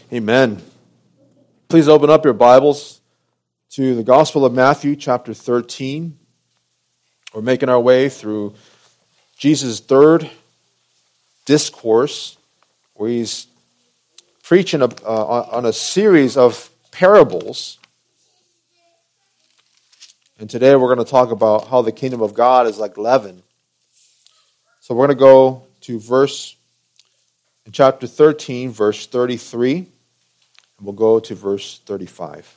Amen. Please open up your Bibles to the Gospel of Matthew, chapter 13. We're making our way through Jesus' third discourse, where he's preaching on a series of parables. And today we're going to talk about how the kingdom of God is like leaven. So we're going to go to chapter 13, verse 33, and we'll go to verse 35.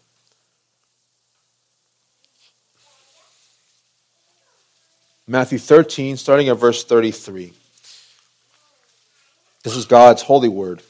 Matthew 13, starting at verse 33. This is God's holy word.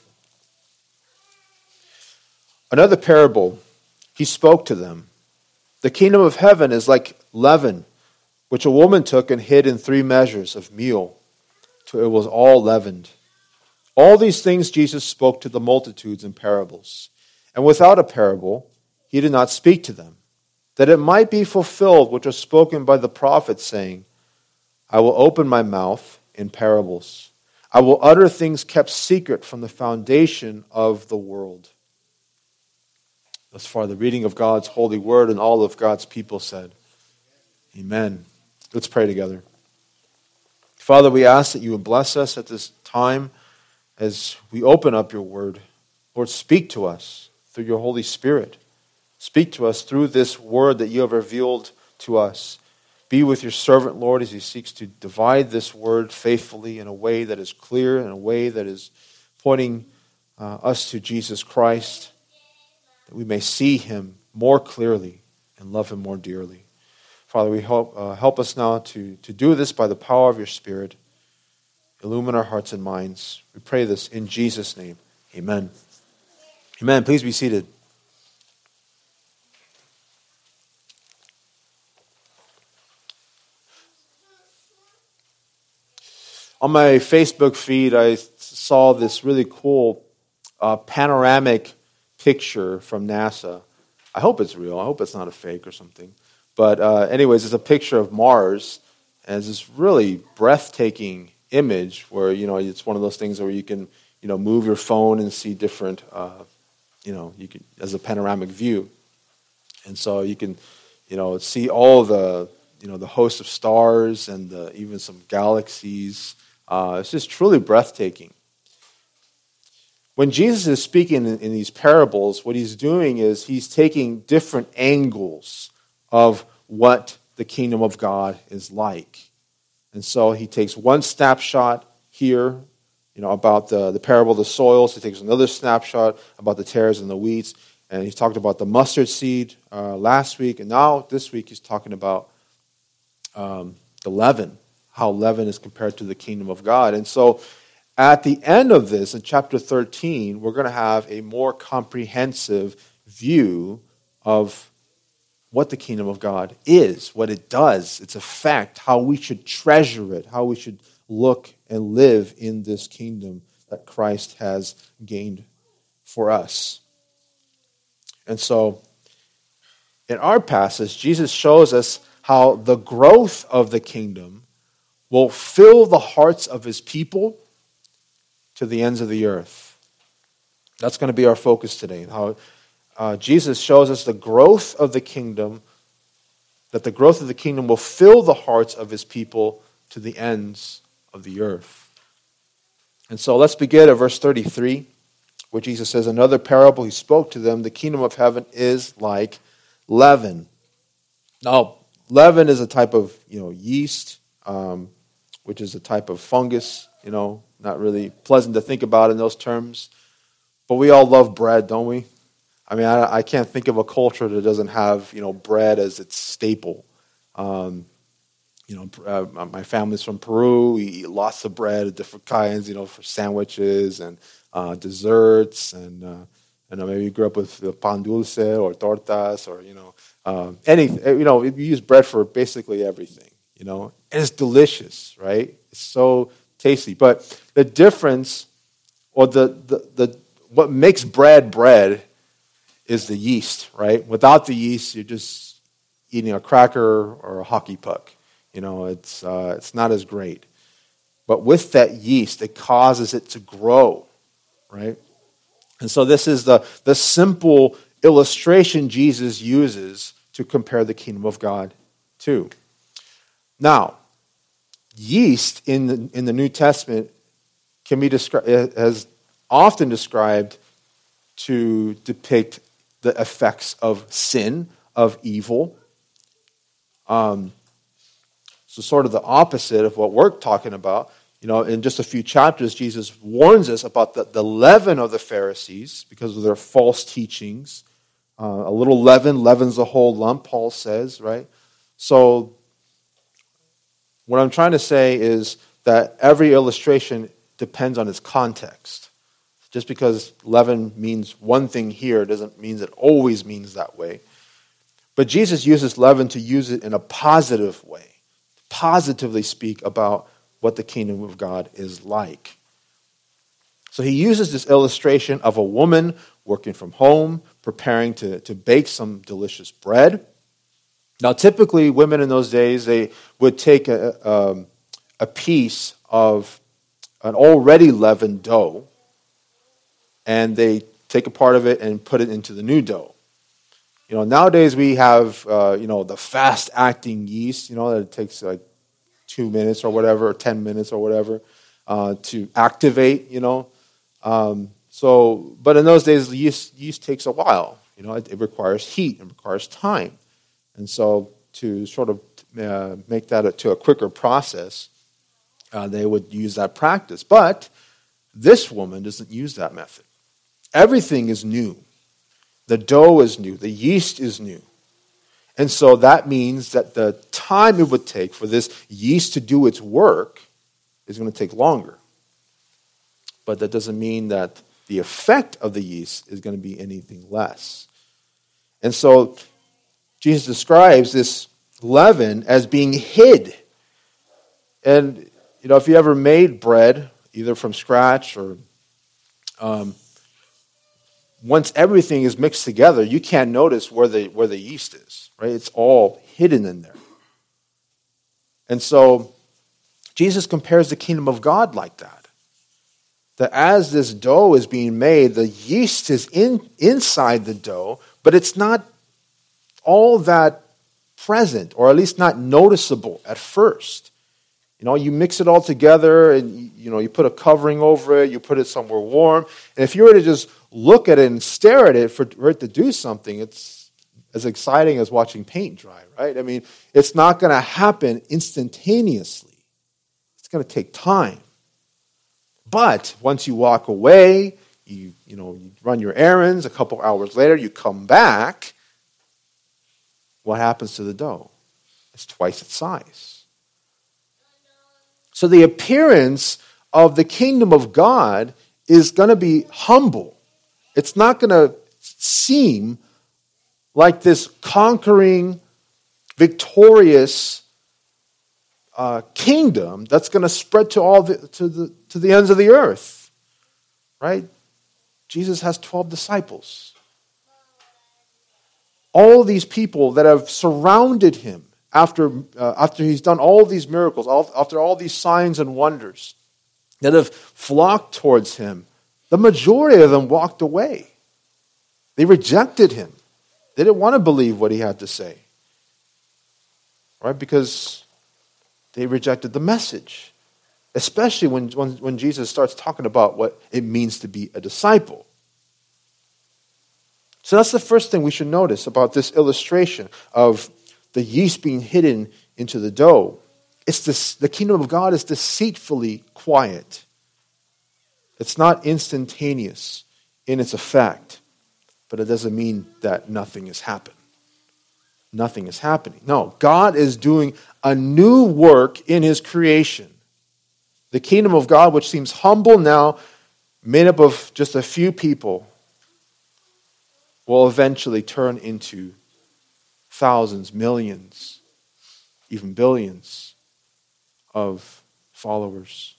Another parable he spoke to them. The kingdom of heaven is like leaven, which a woman took and hid in 3 measures of meal, till it was all leavened. All these things Jesus spoke to the multitudes in parables. And without a parable, he did not speak to them, that it might be fulfilled which was spoken by the prophet, saying, I will open my mouth in parables. I will utter things kept secret from the foundation of the world. Thus far, the reading of God's holy word, and all of God's people said, Amen. Let's pray together. Father, we ask that you would bless us at this time as we open up your word. Lord, speak to us through your Holy Spirit. Speak to us through this word that you have revealed to us. Be with your servant, Lord, as he seeks to divide this word faithfully in a way that is clear, in a way that is pointing us to Jesus Christ, that we may see him more clearly and love him more dearly. Father, we help us now to do this by the power of your Spirit. Illumine our hearts and minds. We pray this in Jesus' name. Amen. Amen. Please be seated. On my Facebook feed, I saw this really cool panoramic picture from NASA. I hope it's real. I hope it's not a fake or something. But anyways, it's a picture of Mars, and it's this really breathtaking image where, it's one of those things where you can, move your phone and see different, you can, as a panoramic view. And so you can, see all the, the host of stars and even some galaxies. It's just truly breathtaking. When Jesus is speaking in these parables, what he's doing is he's taking different angles of what the kingdom of God is like. And so he takes one snapshot here, about the parable of the soils. He takes another snapshot about the tares and the wheats. And he's talked about the mustard seed last week. And now this week he's talking about the leaven, how leaven is compared to the kingdom of God. And so at the end of this, in chapter 13, we're going to have a more comprehensive view of what the kingdom of God is, what it does, its effect, how we should treasure it, how we should look and live in this kingdom that Christ has gained for us. And so, in our passage, Jesus shows us how the growth of the kingdom will fill the hearts of his people to the ends of the earth. That's going to be our focus today. How Jesus shows us the growth of the kingdom, that the growth of the kingdom will fill the hearts of his people to the ends of the earth. And so let's begin at verse 33, where Jesus says, another parable he spoke to them, the kingdom of heaven is like leaven. Now, leaven is a type of yeast, which is a type of fungus, not really pleasant to think about in those terms. But we all love bread, don't we? I mean, I can't think of a culture that doesn't have, bread as its staple. My family's from Peru. We eat lots of bread of different kinds, for sandwiches and desserts. And maybe you grew up with pan dulce or tortas or, anything. You use bread for basically everything, And it's delicious, right? It's so tasty. But the difference, or the what makes bread is the yeast, right? Without the yeast, you're just eating a cracker or a hockey puck. It's not as great. But with that yeast, it causes it to grow, right? And so this is the simple illustration Jesus uses to compare the kingdom of God to. Now, yeast in the New Testament can be described as often described to depict the effects of sin, of evil. So sort of the opposite of what we're talking about. In just a few chapters, Jesus warns us about the leaven of the Pharisees because of their false teachings. A little leaven leavens the whole lump, Paul says, right? So what I'm trying to say is that every illustration depends on its context. Just because leaven means one thing here doesn't mean it always means that way. But Jesus uses leaven to use it in a positive way, positively speak about what the kingdom of God is like. So he uses this illustration of a woman working from home, preparing to bake some delicious bread. Now, typically, women in those days, they would take a piece of an already leavened dough, and they take a part of it and put it into the new dough. Nowadays we have, the fast-acting yeast, that it takes like 2 minutes or whatever, or 10 minutes or whatever, to activate, but in those days, the yeast takes a while. It requires heat, it requires time. And so to sort of make that to a quicker process, they would use that practice. But this woman doesn't use that method. Everything is new. The dough is new. The yeast is new. And so that means that the time it would take for this yeast to do its work is going to take longer. But that doesn't mean that the effect of the yeast is going to be anything less. And so Jesus describes this leaven as being hid. And, if you ever made bread, either from scratch or once everything is mixed together, you can't notice where the yeast is, right? It's all hidden in there. And so Jesus compares the kingdom of God like that. That as this dough is being made, the yeast is inside the dough, but it's not all that present, or at least not noticeable at first. You mix it all together and, you put a covering over it, you put it somewhere warm. And if you were to just look at it and stare at it for it to do something, it's as exciting as watching paint dry, right? I mean, it's not going to happen instantaneously. It's going to take time. But once you walk away, you run your errands, a couple hours later, you come back, what happens to the dough? It's twice its size. So the appearance of the kingdom of God is going to be humble. It's not going to seem like this conquering, victorious kingdom that's going to spread to the ends of the earth, right? Jesus has 12 disciples. All these people that have surrounded him after he's done all these miracles, after all these signs and wonders, that have flocked towards him, the majority of them walked away. They rejected him. They didn't want to believe what he had to say, right? Because they rejected the message, especially when Jesus starts talking about what it means to be a disciple. So that's the first thing we should notice about this illustration of the yeast being hidden into the dough. The kingdom of God is deceitfully quiet. It's not instantaneous in its effect, but it doesn't mean that nothing has happened. Nothing is happening. No, God is doing a new work in his creation. The kingdom of God, which seems humble now, made up of just a few people, will eventually turn into thousands, millions, even billions of followers.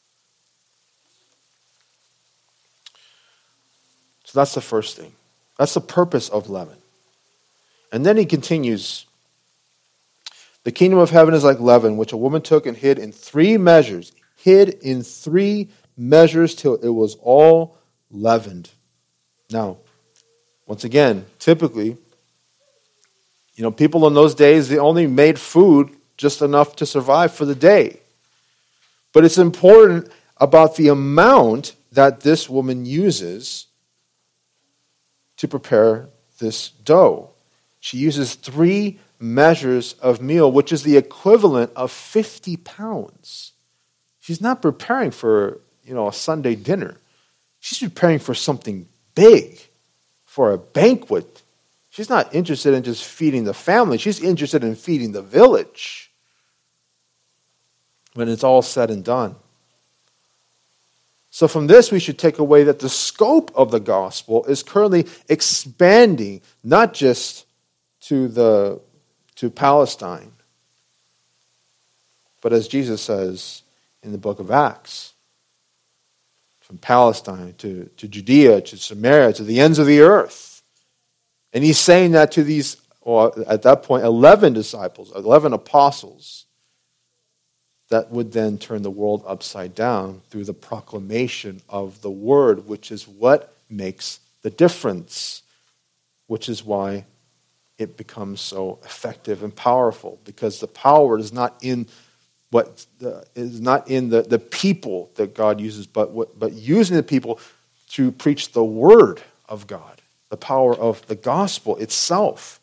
So that's the first thing. That's the purpose of leaven. And then he continues, the kingdom of heaven is like leaven, which a woman took and hid in 3 measures till it was all leavened. Now, once again, typically, people in those days, they only made food just enough to survive for the day. But it's important about the amount that this woman uses to prepare this dough. She uses 3 measures of meal, which is the equivalent of 50 pounds. She's not preparing for, a Sunday dinner. She's preparing for something big, for a banquet. She's not interested in just feeding the family. She's interested in feeding the village when it's all said and done. So from this, we should take away that the scope of the gospel is currently expanding, not just to Palestine, but as Jesus says in the book of Acts, from Palestine to Judea, to Samaria, to the ends of the earth. And he's saying that to these, at that point, 11 disciples, 11 apostles, that would then turn the world upside down through the proclamation of the word, which is what makes the difference, which is why it becomes so effective and powerful, because the power is not in the people that God uses, but using the people to preach the word of God, the power of the gospel itself.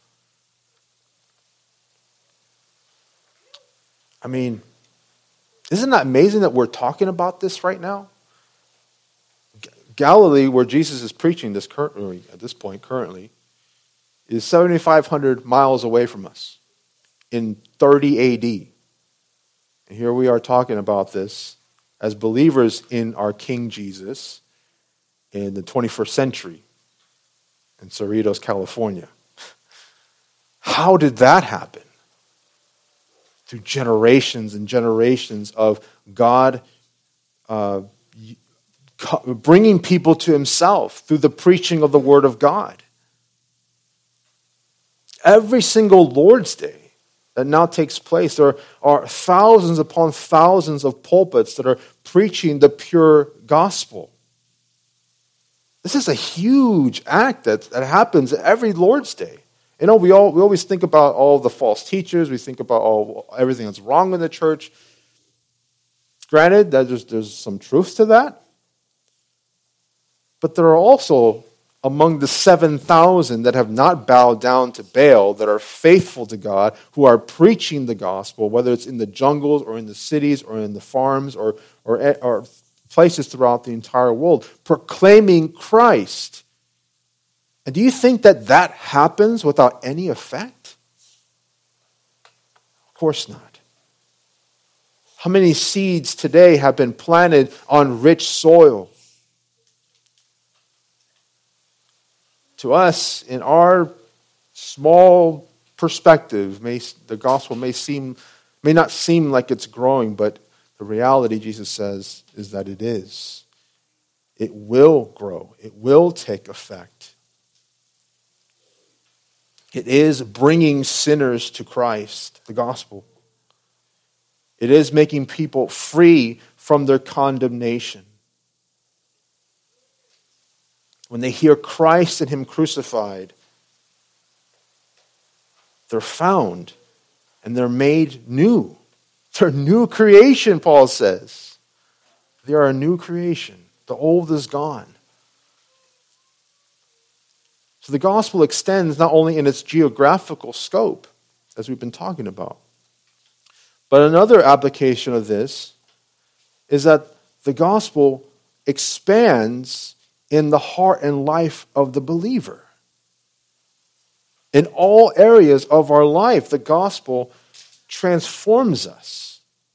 I mean, isn't that amazing that we're talking about this right now? Galilee, where Jesus is preaching this currently, is 7,500 miles away from us in 30 AD. And here we are talking about this as believers in our King Jesus in the 21st century in Cerritos, California. How did that happen? Through generations and generations of God bringing people to himself through the preaching of the word of God. Every single Lord's Day that now takes place, there are thousands upon thousands of pulpits that are preaching the pure gospel. This is a huge act that happens every Lord's Day. We always think about all the false teachers. We think about everything that's wrong in the church. Granted, there's some truth to that. But there are also, among the 7,000 that have not bowed down to Baal, that are faithful to God, who are preaching the gospel, whether it's in the jungles or in the cities or in the farms or places throughout the entire world, proclaiming Christ. And do you think that happens without any effect? Of course not. How many seeds today have been planted on rich soil? To us, in our small perspective, the gospel may not seem like it's growing, but the reality, Jesus says, is that it is. It will grow. It will take effect. It is bringing sinners to Christ, the gospel. It is making people free from their condemnation. When they hear Christ and him crucified, they're found and they're made new. They're a new creation, Paul says. They are a new creation. The old is gone. So the gospel extends not only in its geographical scope, as we've been talking about, but another application of this is that the gospel expands in the heart and life of the believer. In all areas of our life, the gospel transforms us.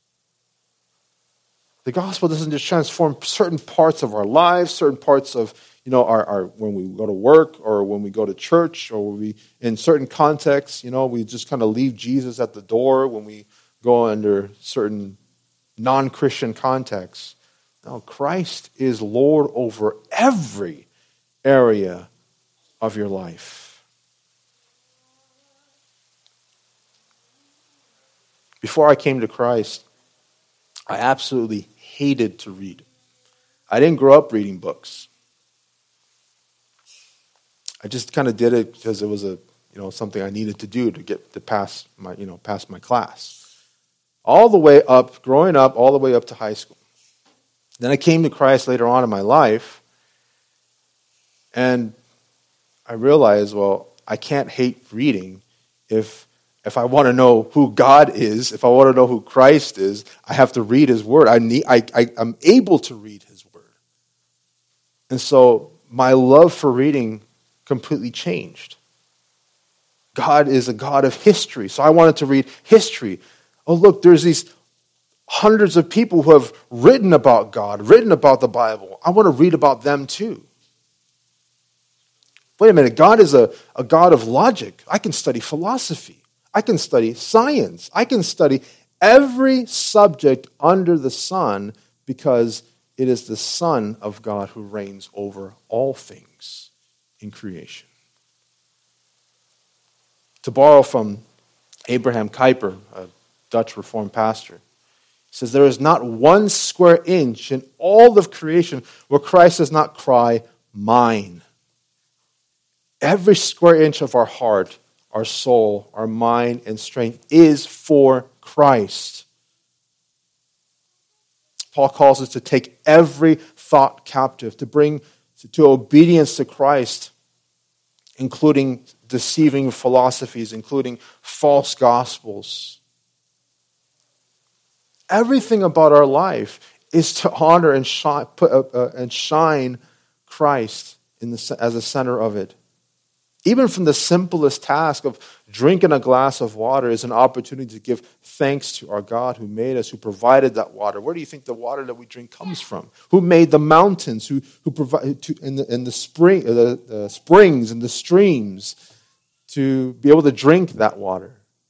The gospel doesn't just transform certain parts of our lives, certain parts of our when we go to work or when we go to church or when we, in certain contexts, we just kind of leave Jesus at the door when we go under certain non-Christian contexts. No, Christ is Lord over every area of your life. Before I came to Christ, I absolutely hated to read. I didn't grow up reading books. I just kind of did it because it was something I needed to do to get to pass my class. All the way up, growing up, all the way up to high school. Then I came to Christ later on in my life, and I realized, well, I can't hate reading if I want to know who God is, if I want to know who Christ is, I have to read His Word. I'm able to read His Word. And so my love for reading completely changed. God is a God of history, so I wanted to read history. Oh, look, there's these hundreds of people who have written about God, written about the Bible. I want to read about them too. Wait a minute, God is a God of logic. I can study philosophy. I can study science. I can study every subject under the sun because it is the Son of God who reigns over all things in creation. To borrow from Abraham Kuyper, a Dutch Reformed pastor, he says, there is not one square inch in all of creation where Christ does not cry, mine. Every square inch of our heart, our soul, our mind, and strength is for Christ. Paul calls us to take every thought captive, to bring to obedience to Christ, including deceiving philosophies, including false gospels. Everything about our life is to honor and shine Christ as the center of it. Even from the simplest task of drinking a glass of water is an opportunity to give thanks to our God who made us, who provided that water. Where do you think the water that we drink comes from? Who made the mountains? Who provided in the springs and the streams to be able to drink that water?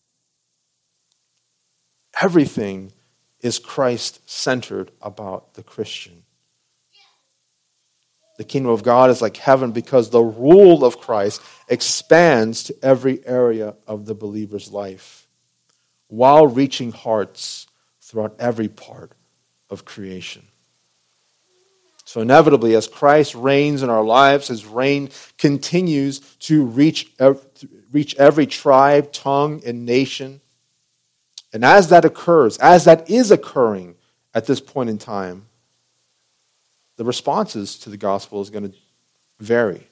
Everything is Christ-centered about the Christian. The kingdom of God is like heaven because the rule of Christ expands to every area of the believer's life while reaching hearts throughout every part of creation. So inevitably, as Christ reigns in our lives, His reign continues to reach every tribe, tongue, and nation. And as that occurs, as that is occurring at this point in time, the responses to the gospel is going to vary.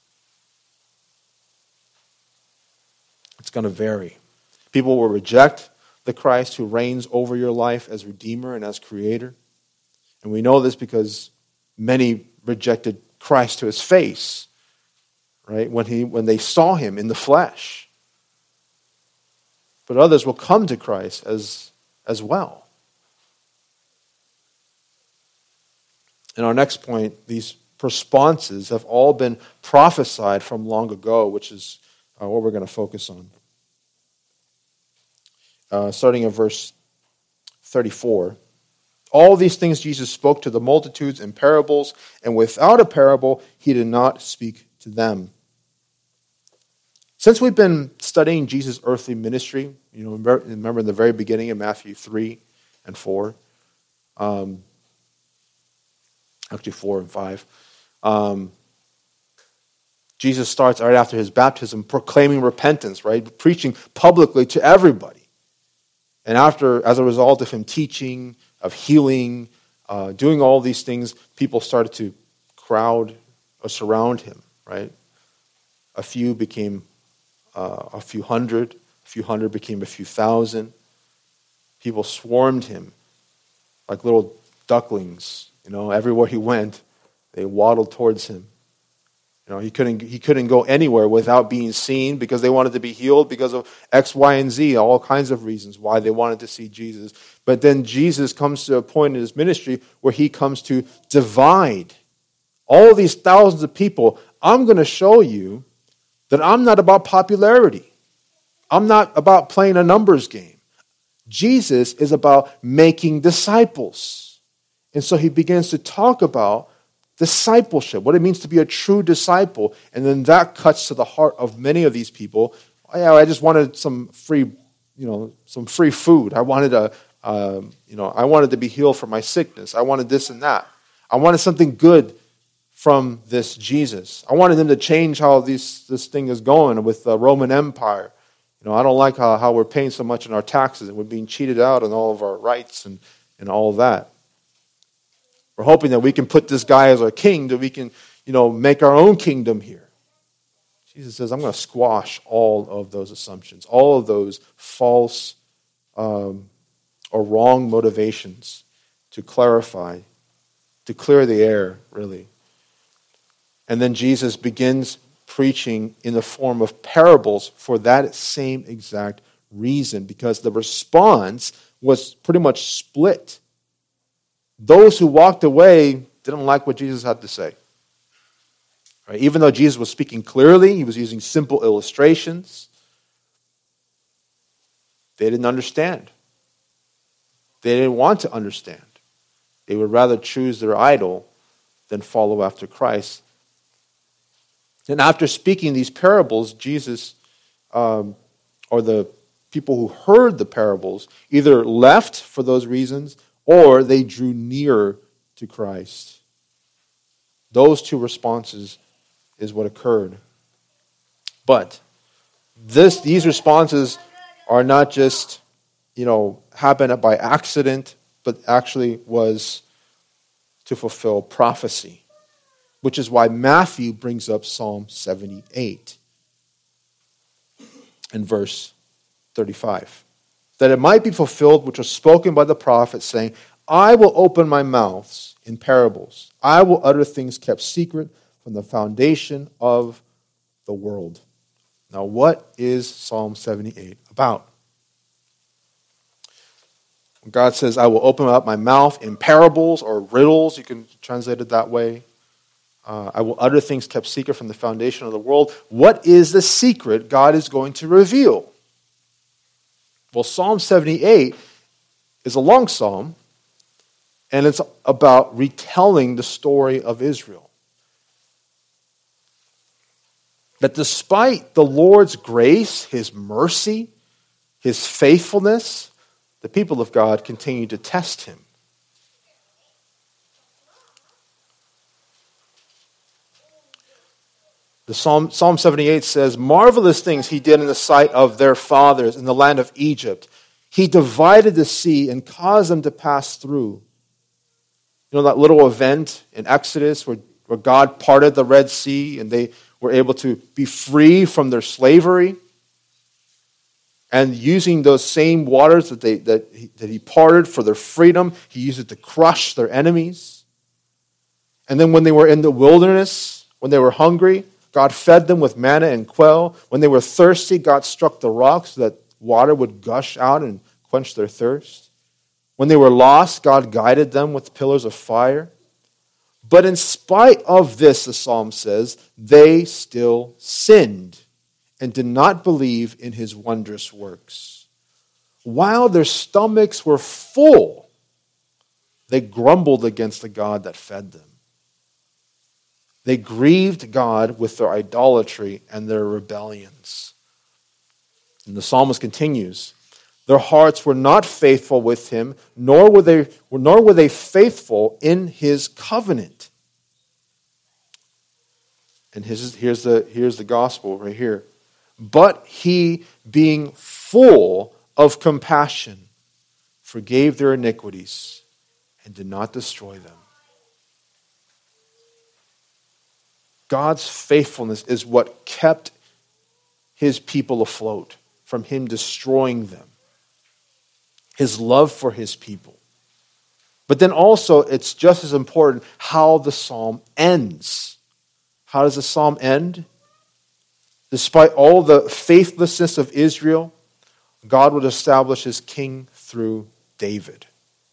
It's going to vary. People will reject the Christ who reigns over your life as Redeemer and as Creator. And we know this because many rejected Christ to His face, right? When they saw Him in the flesh. But others will come to Christ as well. In our next point, these responses have all been prophesied from long ago, which is what we're going to focus on. Starting at verse 34. All these things Jesus spoke to the multitudes in parables, and without a parable, He did not speak to them. Since we've been studying Jesus' earthly ministry, remember in the very beginning of Matthew 3 and 4, actually 4 and 5. Jesus starts right after His baptism proclaiming repentance, right? Preaching publicly to everybody. And as a result of Him teaching, of healing, doing all these things, people started to crowd or surround Him, right? A few became a few hundred became a few thousand. People swarmed Him like little ducklings. Everywhere He went, they waddled towards Him. He couldn't go anywhere without being seen because they wanted to be healed because of X, Y, and Z, all kinds of reasons why they wanted to see Jesus. But then Jesus comes to a point in His ministry where He comes to divide all these thousands of people. I'm going to show you that I'm not about popularity. I'm not about playing a numbers game. Jesus is about making disciples. And so He begins to talk about discipleship, what it means to be a true disciple. And then that cuts to the heart of many of these people. I just wanted some free food. I wanted to be healed from my sickness. I wanted this and that. I wanted something good from this Jesus. I wanted them to change how this thing is going with the Roman Empire. I don't like how we're paying so much in our taxes and we're being cheated out on all of our rights and all of that. We're hoping that we can put this guy as our king, that we can, make our own kingdom here. Jesus says, I'm going to squash all of those assumptions, all of those false or wrong motivations to clarify, to clear the air, really. And then Jesus begins preaching in the form of parables for that same exact reason, because the response was pretty much split. Those who walked away didn't like what Jesus had to say. Right? Even though Jesus was speaking clearly, he was using simple illustrations, they didn't understand. They didn't want to understand. They would rather choose their idol than follow after Christ. And after speaking these parables, Jesus, or the people who heard the parables, either left for those reasons or they drew nearer to Christ. Those two responses is what occurred. But these responses are not just, happened by accident, but actually was to fulfill prophecy, which is why Matthew brings up Psalm 78 in verse 35. That it might be fulfilled which was spoken by the prophet, saying, I will open my mouth in parables. I will utter things kept secret from the foundation of the world. Now, what is Psalm 78 about? When God says, I will open up my mouth in parables or riddles, you can translate it that way. I will utter things kept secret from the foundation of the world. What is the secret God is going to reveal? Well, Psalm 78 is a long psalm, and it's about retelling the story of Israel. That despite the Lord's grace, His mercy, His faithfulness, the people of God continue to test Him. The Psalm 78 says, marvelous things He did in the sight of their fathers in the land of Egypt. He divided the sea and caused them to pass through. That little event in Exodus where God parted the Red Sea and they were able to be free from their slavery. And using those same waters that He parted for their freedom, He used it to crush their enemies. And then when they were in the wilderness, when they were hungry, God fed them with manna and quail. When they were thirsty, God struck the rocks so that water would gush out and quench their thirst. When they were lost, God guided them with pillars of fire. But in spite of this, the psalm says, they still sinned and did not believe in His wondrous works. While their stomachs were full, they grumbled against the God that fed them. They grieved God with their idolatry and their rebellions. And the psalmist continues, their hearts were not faithful with Him, nor were they faithful in His covenant. And here's the gospel right here. But He, being full of compassion, forgave their iniquities and did not destroy them. God's faithfulness is what kept His people afloat from Him destroying them. His love for His people. But then also, it's just as important how the psalm ends. How does the psalm end? Despite all the faithlessness of Israel, God would establish His king through David.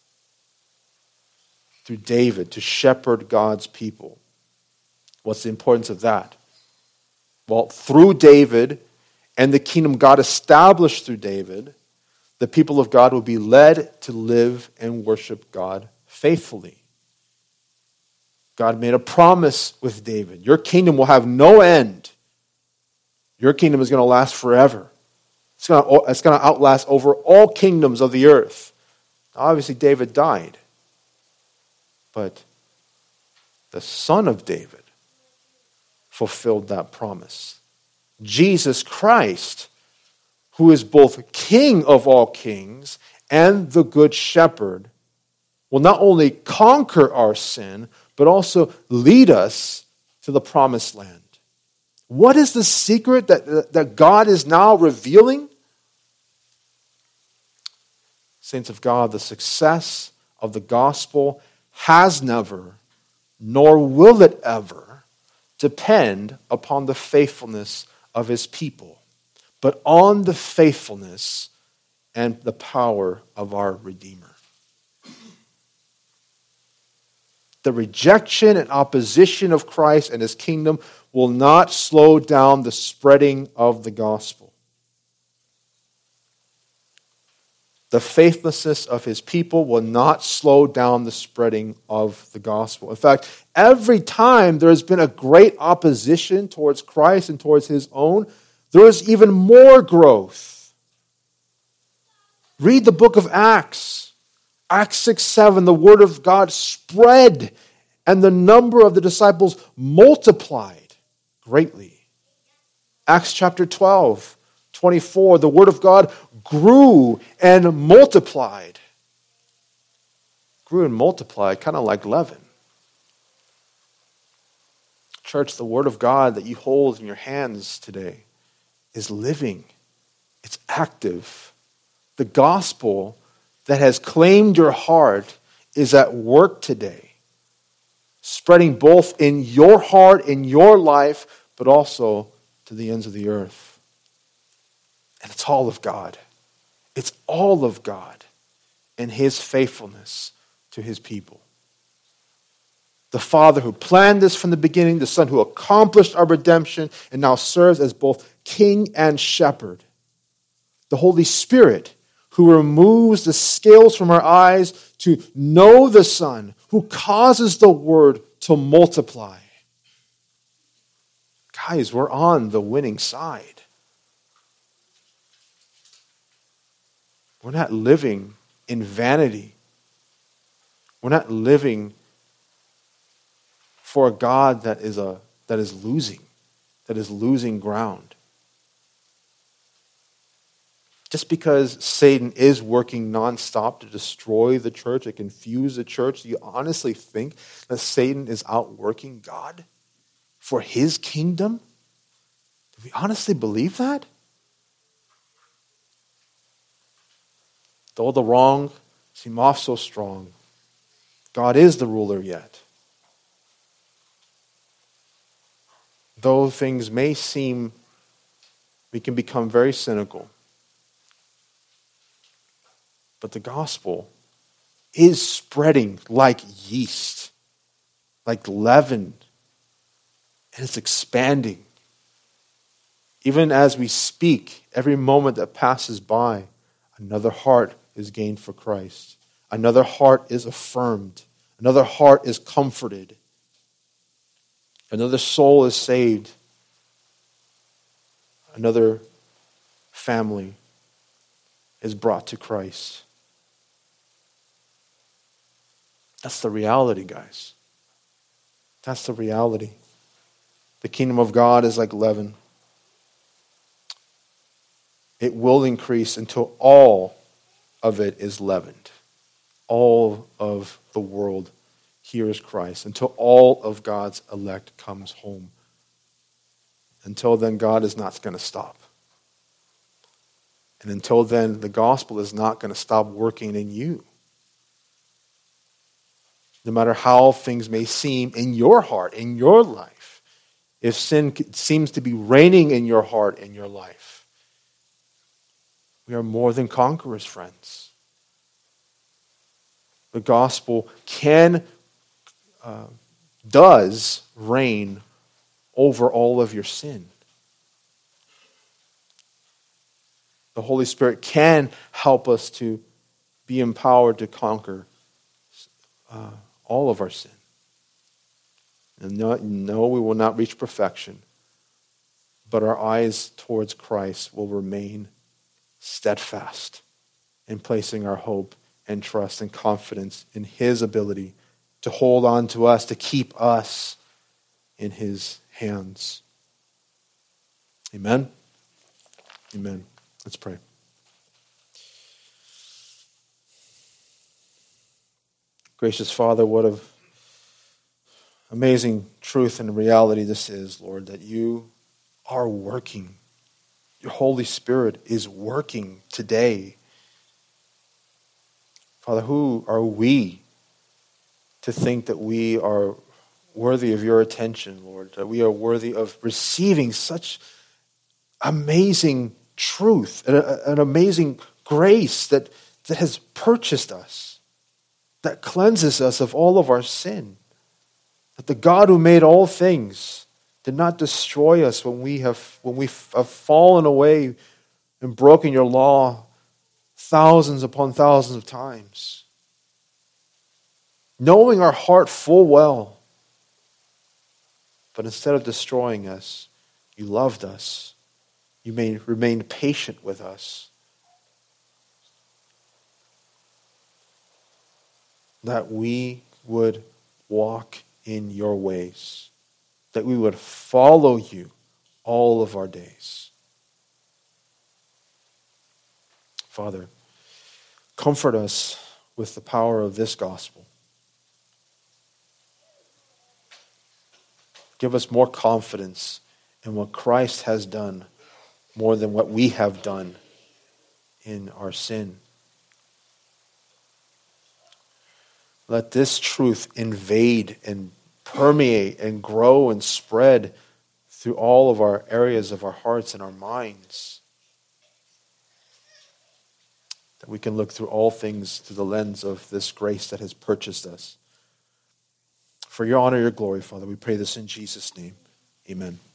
Through David, to shepherd God's people. What's the importance of that? Well, through David and the kingdom God established through David, the people of God will be led to live and worship God faithfully. God made a promise with David. Your kingdom will have no end. Your kingdom is going to last forever. It's going to outlast over all kingdoms of the earth. Obviously, David died. But the son of David, fulfilled that promise. Jesus Christ, who is both King of all kings and the Good Shepherd, will not only conquer our sin, but also lead us to the promised land. What is the secret that God is now revealing? Saints of God, the success of the gospel has never, nor will it ever, depend upon the faithfulness of his people, but on the faithfulness and the power of our Redeemer. The rejection and opposition of Christ and his kingdom will not slow down the spreading of the gospel. The faithlessness of his people will not slow down the spreading of the gospel. In fact, every time there has been a great opposition towards Christ and towards his own, there is even more growth. Read the book of Acts. Acts 6:7, the word of God spread, and the number of the disciples multiplied greatly. Acts chapter 12:24, the word of God grew and multiplied. Grew and multiplied, kind of like leaven. Church, the word of God that you hold in your hands today is living. It's active. The gospel that has claimed your heart is at work today, spreading both in your heart, in your life, but also to the ends of the earth. And it's all of God. It's all of God and his faithfulness to his people. The Father who planned this from the beginning, the Son who accomplished our redemption and now serves as both King and Shepherd. The Holy Spirit who removes the scales from our eyes to know the Son, who causes the Word to multiply. Guys, we're on the winning side. We're not living in vanity. We're not living for a God that is losing ground. Just because Satan is working nonstop to destroy the church and confuse the church, do you honestly think that Satan is outworking God for his kingdom? Do we honestly believe that? Though the wrong seem off so strong, God is the ruler yet. Though things may seem, we can become very cynical. But the gospel is spreading like yeast, like leaven, and it's expanding. Even as we speak, every moment that passes by, another heart is gained for Christ. Another heart is affirmed. Another heart is comforted. Another soul is saved. Another family is brought to Christ. That's the reality, guys. That's the reality. The kingdom of God is like leaven. It will increase until all of it is leavened. All of the world hears Christ. Until all of God's elect comes home. Until then, God is not going to stop. And until then, the gospel is not going to stop working in you. No matter how things may seem in your heart, in your life, if sin seems to be reigning in your heart, in your life, we are more than conquerors, friends. The gospel does reign over all of your sin. The Holy Spirit can help us to be empowered to conquer all of our sin. And no, we will not reach perfection, but our eyes towards Christ will remain steadfast in placing our hope and trust and confidence in his ability to hold on to us, to keep us in his hands. Amen? Amen. Let's pray. Gracious Father, what an amazing truth and reality this is, Lord, that you are working. Your Holy Spirit is working today. Father, who are we to think that we are worthy of your attention, Lord, that we are worthy of receiving such amazing truth, an amazing grace that has purchased us, that cleanses us of all of our sin. That the God who made all things did not destroy us when we have fallen away and broken your law thousands upon thousands of times. Knowing our heart full well, but instead of destroying us, you loved us. You remained patient with us. That we would walk in your ways. That we would follow you all of our days. Father, comfort us with the power of this gospel. Give us more confidence in what Christ has done more than what we have done in our sin. Let this truth invade and permeate and grow and spread through all of our areas of our hearts and our minds. That we can look through all things through the lens of this grace that has purchased us. For your honor, your glory, Father, we pray this in Jesus' name. Amen.